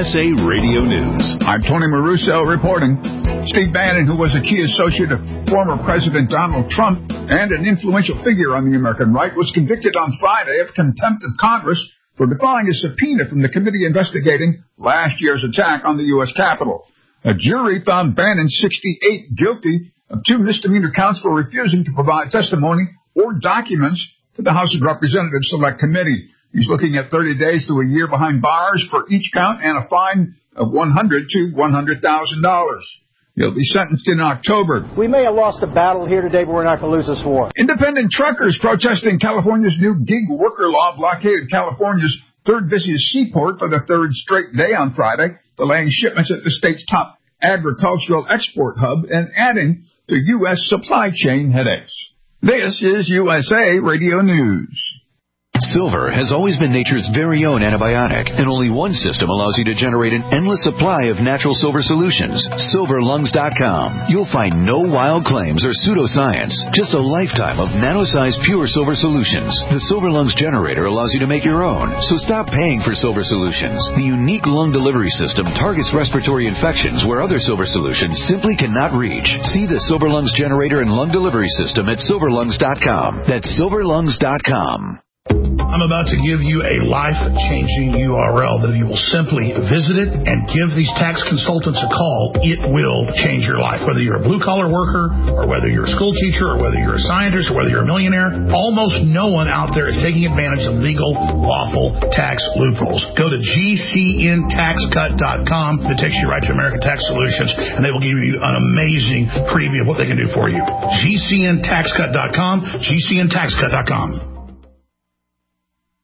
USA Radio News. I'm Tony Maruso reporting. Steve Bannon, who was a key associate of former President Donald Trump and an influential figure on the American right, was convicted on Friday of contempt of Congress for defying a subpoena from the committee investigating last year's attack on the U.S. Capitol. A jury found Bannon 68 guilty of 2 misdemeanor counts for refusing to provide testimony or documents to the House of Representatives Select Committee. He's looking at 30 days to a year behind bars for each count and a fine of $100,000 to $100,000. He'll be sentenced in October. We may have lost a battle here today, but we're not going to lose this war. Independent truckers protesting California's new gig worker law blockaded California's third busiest seaport for the third straight day on Friday, delaying shipments at the state's top agricultural export hub and adding to U.S. supply chain headaches. This is USA Radio News. Silver has always been nature's very own antibiotic, and only one system allows you to generate an endless supply of natural silver solutions. SilverLungs.com. You'll find no wild claims or pseudoscience, just a lifetime of nano-sized pure silver solutions. The Silver Lungs generator allows you to make your own, so stop paying for silver solutions. The unique lung delivery system targets respiratory infections where other silver solutions simply cannot reach. See the Silver Lungs generator and lung delivery system at SilverLungs.com. That's SilverLungs.com. I'm about to give you a life-changing URL that if you will simply visit it and give these tax consultants a call, it will change your life. Whether you're a blue-collar worker or whether you're a school teacher or whether you're a scientist or whether you're a millionaire, almost no one out there is taking advantage of legal, lawful tax loopholes. Go to GCNTaxCut.com. It takes you right to American Tax Solutions, and they will give you an amazing preview of what they can do for you. GCNTaxCut.com, GCNTaxCut.com.